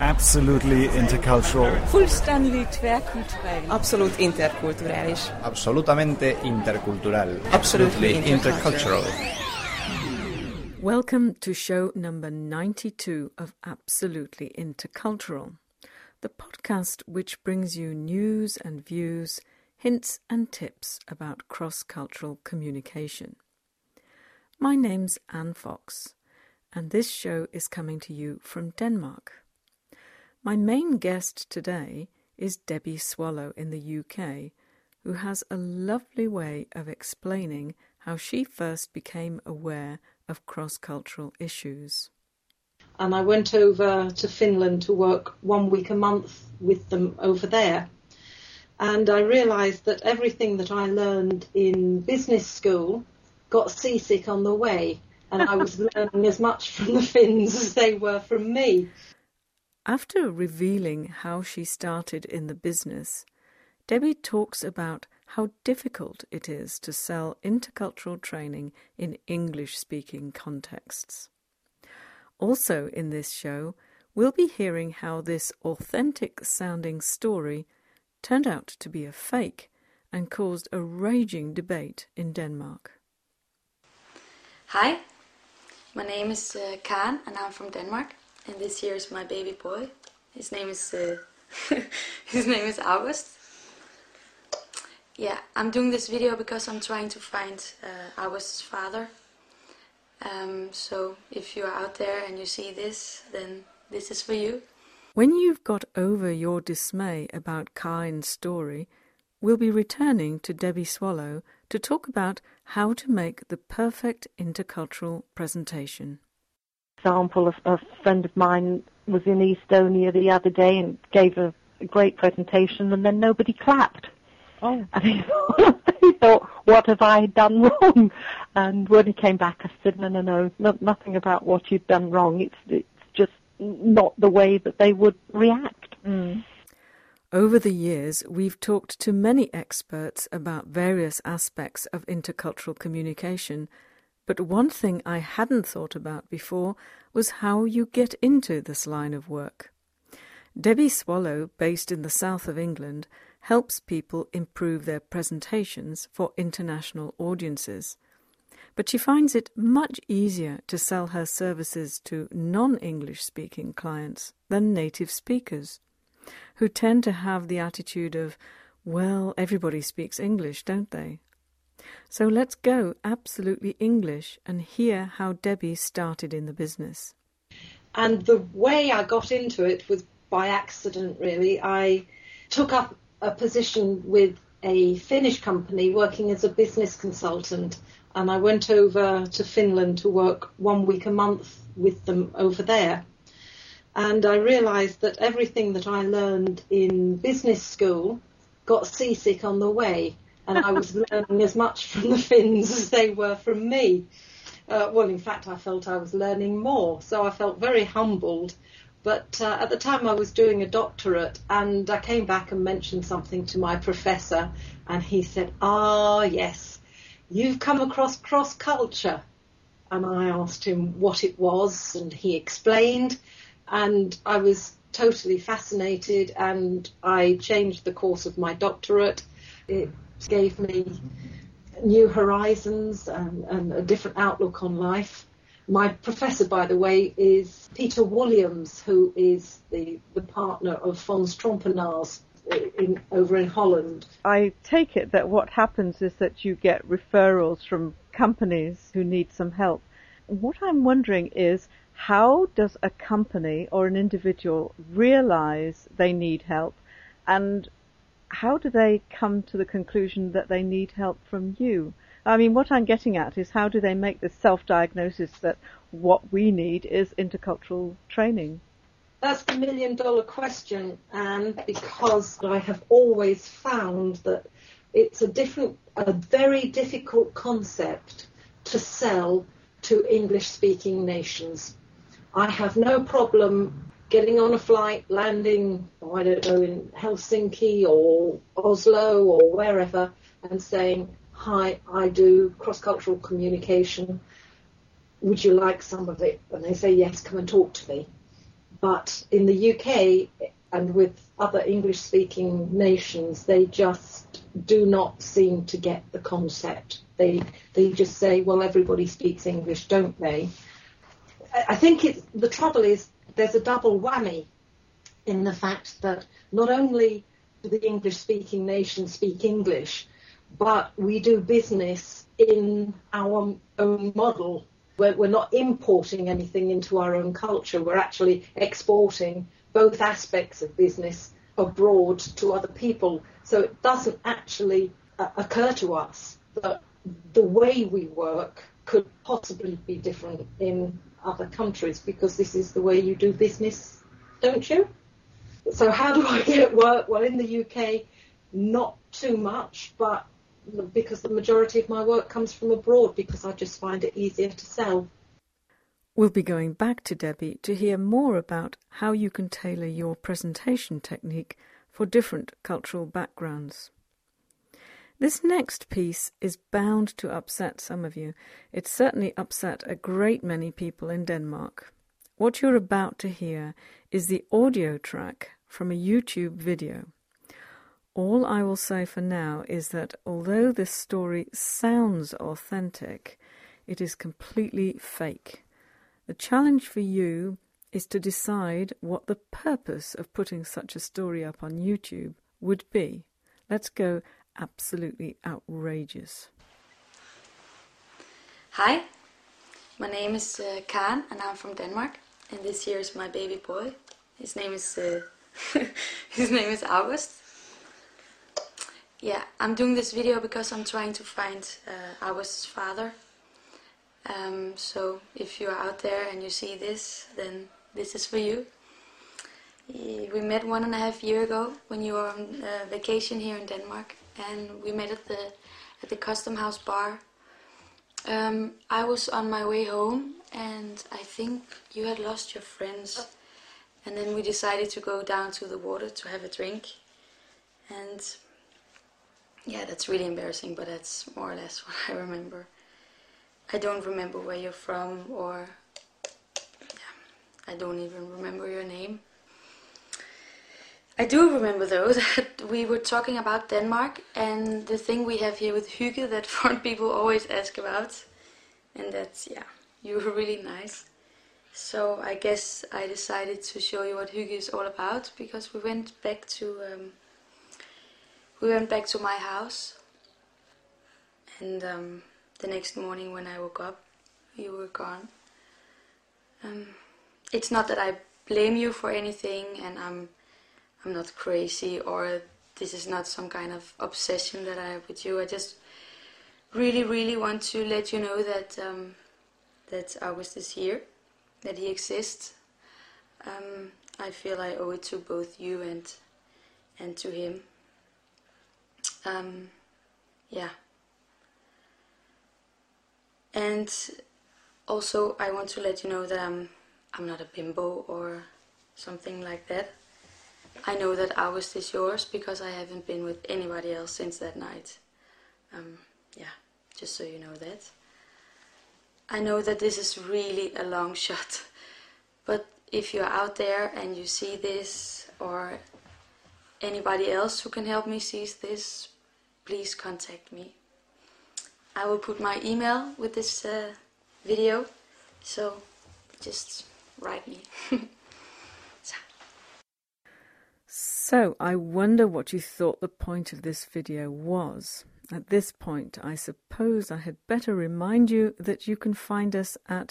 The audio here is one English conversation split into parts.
Absolutely intercultural. Fullständigt tvärkulturell. Absolut interkulturell. Absolutamente intercultural. Absolutely intercultural. Welcome to show number 92 of Absolutely Intercultural, the podcast which brings you news and views, hints and tips about cross-cultural communication. My name's Anne Fox, and this show is coming to you from Denmark. My main guest today is Debbie Swallow in the UK, who has a lovely way of explaining how she first became aware of cross-cultural issues. And I went over to Finland to work 1 week a month with them over there. And I realised that everything that I learned in business school got seasick on the way. And I was learning as much from the Finns as they were from me. After revealing how she started in the business, Debbie talks about how difficult it is to sell intercultural training in English-speaking contexts. Also in this show, we'll be hearing how this authentic-sounding story turned out to be a fake and caused a raging debate in Denmark. Hi, my name is Karen and I'm from Denmark, and this here is my baby boy. His name is August. Yeah, I'm doing this video because I'm trying to find August's father. So if you're out there and you see this, then this is for you. When you've got over your dismay about Karin's story, we'll be returning to Debbie Swallow to talk about how to make the perfect intercultural presentation. Example, a friend of mine was in Estonia the other day and gave a great presentation, and then nobody clapped. Oh. And he thought, what have I done wrong? And when he came back, I said, no, nothing about what you've done wrong. It's just not the way that they would react. Mm. Over the years, we've talked to many experts about various aspects of intercultural communication, but one thing I hadn't thought about before was how you get into this line of work. Debbie Swallow, based in the south of England, helps people improve their presentations for international audiences. But she finds it much easier to sell her services to non-English speaking clients than native speakers, who tend to have the attitude of, well, everybody speaks English, don't they? So let's go absolutely English and hear how Debbie started in the business. And the way I got into it was by accident, really. I took up a position with a Finnish company working as a business consultant, and I went over to Finland to work 1 week a month with them over there. And I realised that everything that I learned in business school got seasick on the way, and I was learning as much from the Finns as they were from me. In fact, I felt I was learning more, so I felt very humbled. But at the time I was doing a doctorate, and I came back and mentioned something to my professor, and he said, yes, you've come across cross-culture. And I asked him what it was, and he explained, and I was totally fascinated, and I changed the course of my doctorate. It gave me new horizons and a different outlook on life. My professor, by the way, is Peter Williams, who is the partner of Fons Trompenaars over in Holland. I take it that what happens is that you get referrals from companies who need some help. What I'm wondering is, how does a company or an individual realize they need help, and how do they come to the conclusion that they need help from you? I mean, what I'm getting at is, how do they make this self-diagnosis that what we need is intercultural training? That's the million-dollar question, Anne, because I have always found that it's a very difficult concept to sell to English-speaking nations. I have no problem getting on a flight, landing, in Helsinki or Oslo or wherever, and saying, hi, I do cross-cultural communication. Would you like some of it? And they say, yes, come and talk to me. But in the UK and with other English-speaking nations, they just do not seem to get the concept. They just say, well, everybody speaks English, don't they? I think the trouble is there's a double whammy in the fact that not only do the English-speaking nations speak English, but we do business in our own model. We're not importing anything into our own culture. We're actually exporting both aspects of business abroad to other people. So it doesn't actually occur to us that the way we work could possibly be different in other countries, because this is the way you do business, don't you? So how do I get work? Well, in the UK, not too much, but because the majority of my work comes from abroad, because I just find it easier to sell. We'll be going back to Debbie to hear more about how you can tailor your presentation technique for different cultural backgrounds. This next piece is bound to upset some of you. It certainly upset a great many people in Denmark. What you're about to hear is the audio track from a YouTube video. All I will say for now is that although this story sounds authentic, it is completely fake. The challenge for you is to decide what the purpose of putting such a story up on YouTube would be. Let's go absolutely outrageous. Hi, my name is Karen and I'm from Denmark, and this here is my baby boy. His name is August. Yeah, I'm doing this video because I'm trying to find August's father. So if you're out there and you see this, then this is for you. We met 1.5 years ago when you were on vacation here in Denmark, and we met at the Custom House bar. I was on my way home, and I think you had lost your friends, and then we decided to go down to the water to have a drink. And yeah, that's really embarrassing, but that's more or less what I remember. I don't remember where you're from, or I don't even remember your name. I do remember though that we were talking about Denmark and the thing we have here with hygge that foreign people always ask about. And that's, yeah, you were really nice. So I guess I decided to show you what hygge is all about, because we went back to my house, and the next morning when I woke up, you were gone. It's not that I blame you for anything, and I'm not crazy, or this is not some kind of obsession that I have with you. I just really, really want to let you know that that August is here, that he exists. I feel I owe it to both you and to him. Yeah. And also I want to let you know that I'm not a bimbo or something like that. I know that August is yours because I haven't been with anybody else since that night. Yeah, just so you know that. I know that this is really a long shot, but if you're out there and you see this, or anybody else who can help me sees this, please contact me. I will put my email with this video, so just write me. So I wonder what you thought the point of this video was. At this point, I suppose I had better remind you that you can find us at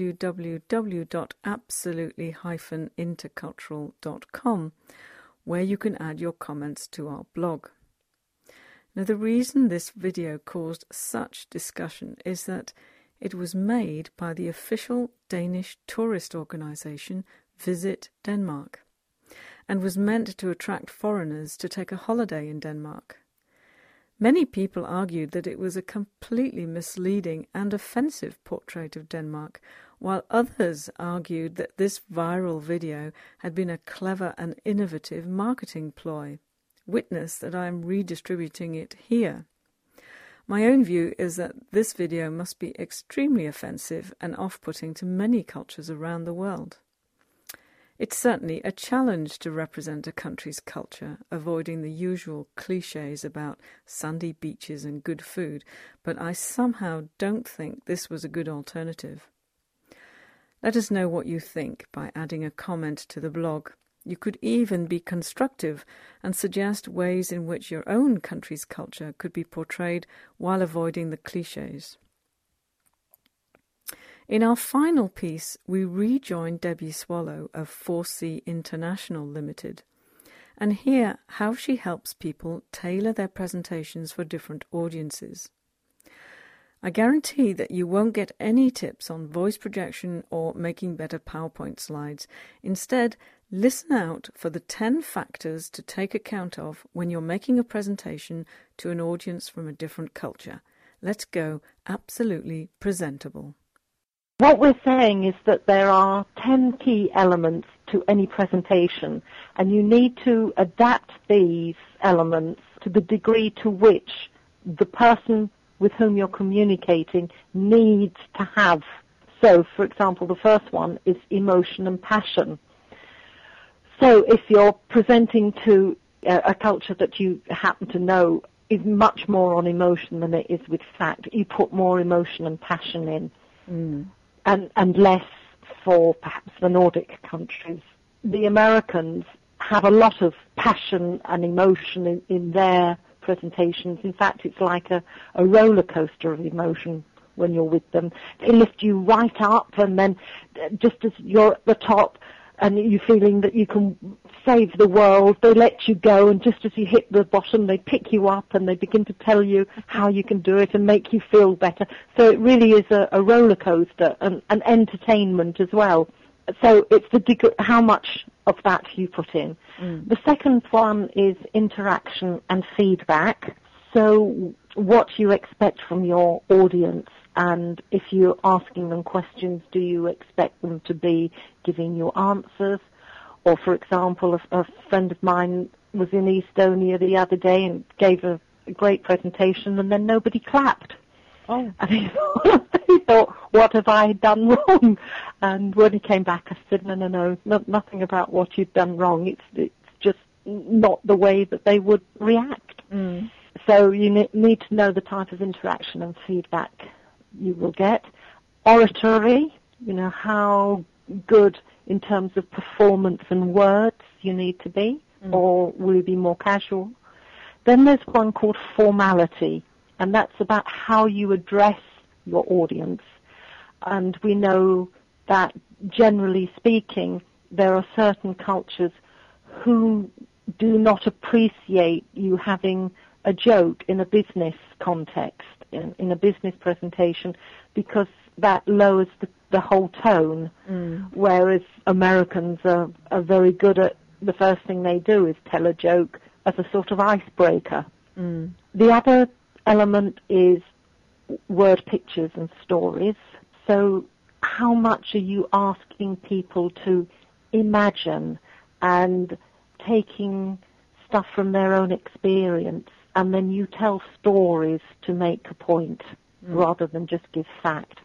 www.absolutely-intercultural.com, where you can add your comments to our blog. Now, the reason this video caused such discussion is that it was made by the official Danish tourist organisation Visit Denmark, and was meant to attract foreigners to take a holiday in Denmark. Many people argued that it was a completely misleading and offensive portrait of Denmark, while others argued that this viral video had been a clever and innovative marketing ploy. Witness that I am redistributing it here. My own view is that this video must be extremely offensive and off-putting to many cultures around the world. It's certainly a challenge to represent a country's culture, avoiding the usual clichés about sandy beaches and good food, but I somehow don't think this was a good alternative. Let us know what you think by adding a comment to the blog. You could even be constructive and suggest ways in which your own country's culture could be portrayed while avoiding the clichés. In our final piece, we rejoin Debbie Swallow of 4C International Limited and hear how she helps people tailor their presentations for different audiences. I guarantee that you won't get any tips on voice projection or making better PowerPoint slides. Instead, listen out for the 10 factors to take account of when you're making a presentation to an audience from a different culture. Let's go absolutely presentable. What we're saying is that there are 10 key elements to any presentation, and you need to adapt these elements to the degree to which the person with whom you're communicating needs to have. So, for example, the first one is emotion and passion. So if you're presenting to a culture that you happen to know is much more on emotion than it is with fact, you put more emotion and passion in. And less for perhaps the Nordic countries. The Americans have a lot of passion and emotion in their presentations. In fact, it's like a roller coaster of emotion when you're with them. They lift you right up, and then just as you're at the top and you're feeling that you can save the world, they let you go, and just as you hit the bottom, they pick you up and they begin to tell you how you can do it and make you feel better. So it really is a roller coaster and entertainment as well. So it's how much of that you put in. The second one is interaction and feedback. So what you expect from your audience, and if you're asking them questions, do you expect them to be giving you answers? Or, for example, a friend of mine was in Estonia the other day and gave a great presentation, and then nobody clapped. Oh. And he thought, what have I done wrong? And when he came back, I said, no, nothing about what you've done wrong. It's just not the way that they would react. So you need to know the type of interaction and feedback you will get. Oratory, how good in terms of performance and words you need to be, or will you be more casual? Then there's one called formality, and that's about how you address your audience. And we know that, generally speaking, there are certain cultures who do not appreciate you having a joke in a business context, in a business presentation, because that lowers the whole tone, whereas Americans are very good at, the first thing they do is tell a joke as a sort of icebreaker. The other element is word pictures and stories. So how much are you asking people to imagine and taking stuff from their own experience, and then you tell stories to make a point rather than just give fact.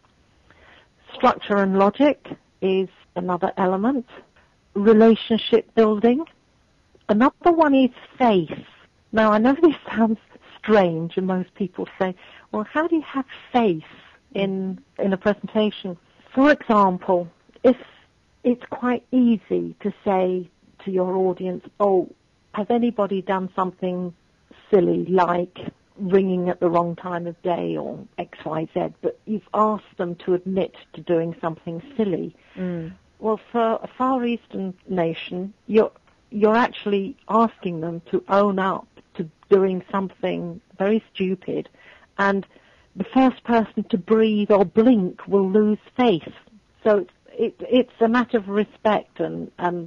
Structure and logic is another element. Relationship building. Another one is faith. Now, I know this sounds strange, and most people say, well, how do you have faith in a presentation? For example, if it's quite easy to say to your audience, oh, has anybody done something silly like ringing at the wrong time of day or XYZ, but you've asked them to admit to doing something silly. Well, for a Far Eastern nation, you're actually asking them to own up to doing something very stupid, and the first person to breathe or blink will lose faith. So it's a matter of respect and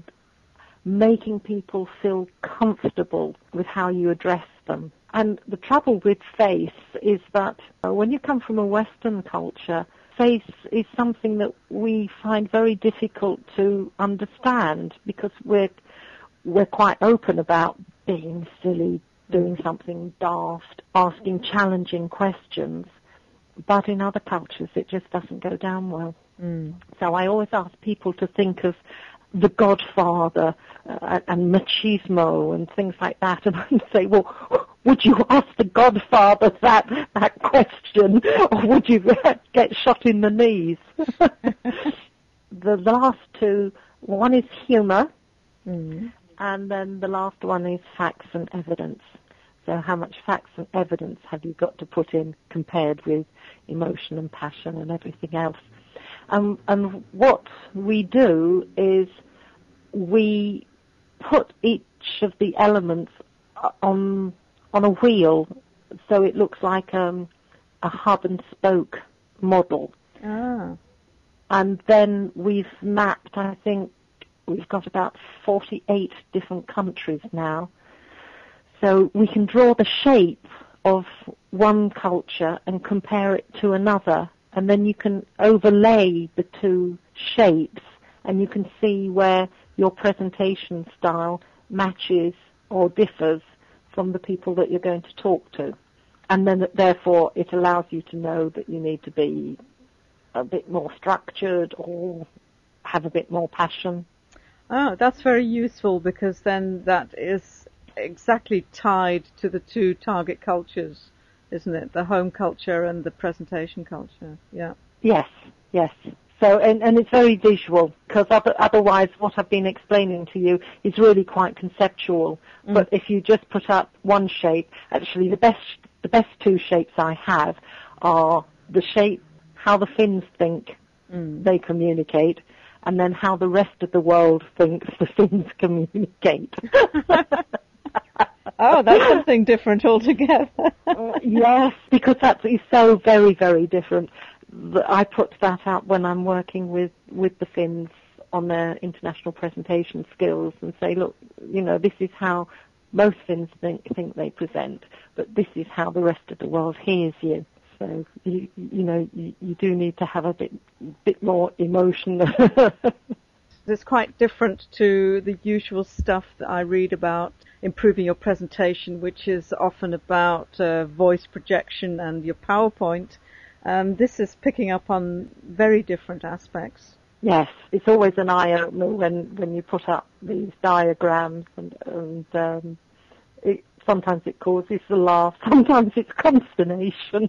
making people feel comfortable with how you address them. And the trouble with faith is that when you come from a Western culture, faith is something that we find very difficult to understand, because we're quite open about being silly, doing something daft, asking challenging questions. But in other cultures, it just doesn't go down well. So I always ask people to think of The Godfather and machismo and things like that, and I say, well, would you ask the Godfather that question, or would you get shot in the knees? The last two, one is humour, and then the last one is facts and evidence. So how much facts and evidence have you got to put in compared with emotion and passion and everything else? And what we do is we put each of the elements on a wheel, so it looks like a hub and spoke model. Ah. And then we've mapped, I think we've got about 48 different countries now. So we can draw the shape of one culture and compare it to another, and then you can overlay the two shapes, and you can see where your presentation style matches or differs from the people that you're going to talk to. And then, therefore, it allows you to know that you need to be a bit more structured or have a bit more passion. Oh, that's very useful, because then that is exactly tied to the two target cultures, isn't it? The home culture and the presentation culture. Yeah. Yes, yes. So, and it's very visual, because otherwise what I've been explaining to you is really quite conceptual. But if you just put up one shape, actually the best two shapes I have are the shape, how the Finns think they communicate, and then how the rest of the world thinks the Finns communicate. Oh, that's something different altogether. Yes, because that is so very, very different. I put that out when I'm working with the Finns on their international presentation skills and say, look, this is how most Finns think they present, but this is how the rest of the world hears you. So, you do need to have a bit more emotion. It's quite different to the usual stuff that I read about improving your presentation, which is often about voice projection and your PowerPoint. This is picking up on very different aspects. Yes, it's always an eye-opener when you put up these diagrams, and sometimes it causes a laugh, sometimes it's consternation.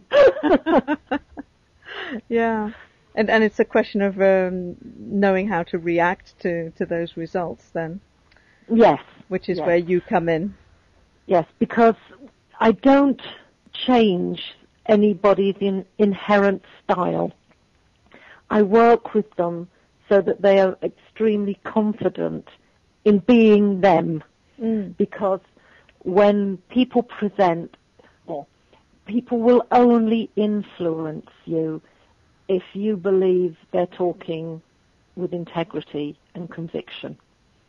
Yeah. And it's a question of knowing how to react to those results then. Yes. Which is where you come in. Yes, because I don't change anybody's inherent style. I work with them so that they are extremely confident in being them. Because when people present, people will only influence you if you believe they're talking with integrity and conviction.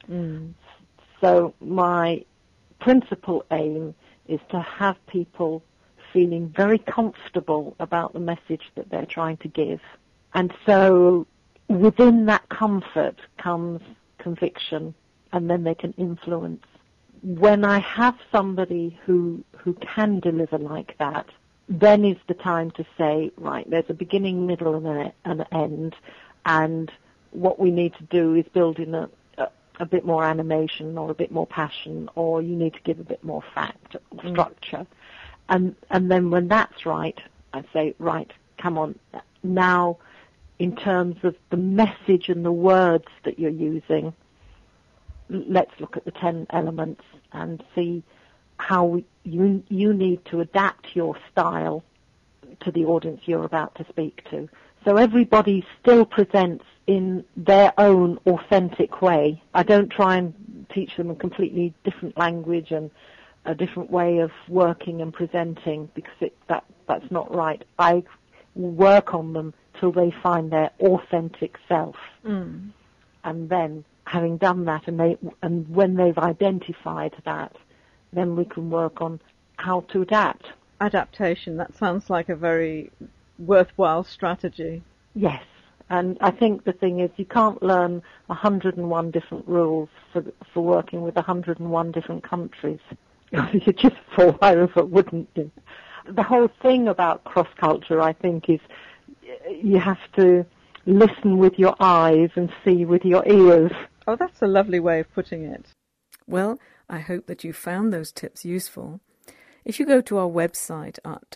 So my principal aim is to have people feeling very comfortable about the message that they're trying to give. And so within that comfort comes conviction, and then they can influence. When I have somebody who can deliver like that, then is the time to say, right, there's a beginning, middle, and an end, and what we need to do is build in a bit more animation or a bit more passion, or you need to give a bit more fact or structure. And then when that's right, I say, right, come on, now in terms of the message and the words that you're using, let's look at the 10 elements and see how you need to adapt your style to the audience you're about to speak to. So everybody still presents in their own authentic way. I don't try and teach them a completely different language and a different way of working and presenting, because that's not right. I work on them till they find their authentic self. And then, having done that, and when they've identified that, then we can work on how to adapt. Adaptation, that sounds like a very worthwhile strategy. Yes, and I think the thing is you can't learn 101 different rules for working with 101 different countries. You just fall over, wouldn't you? The whole thing about cross-culture, I think, is you have to listen with your eyes and see with your ears. Oh, that's a lovely way of putting it. Well, I hope that you found those tips useful. If you go to our website at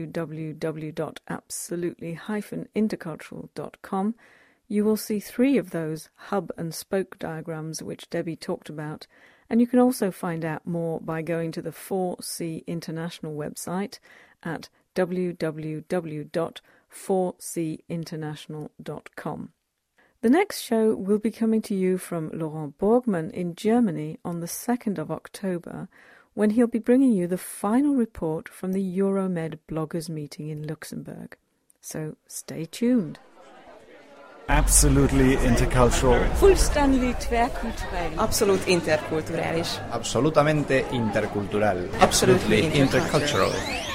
www.absolutely-intercultural.com, you will see 3 of those hub and spoke diagrams which Debbie talked about, and you can also find out more by going to the 4C International website at www.4cinternational.com. The next show will be coming to you from Laurent Borgman in Germany on the 2nd of October, when he'll be bringing you the final report from the Euromed bloggers meeting in Luxembourg. So stay tuned. Absolutely intercultural. Fullständigt tvärkulturell. Abszolút interkulturális. Absolutamente intercultural. Absolutely intercultural.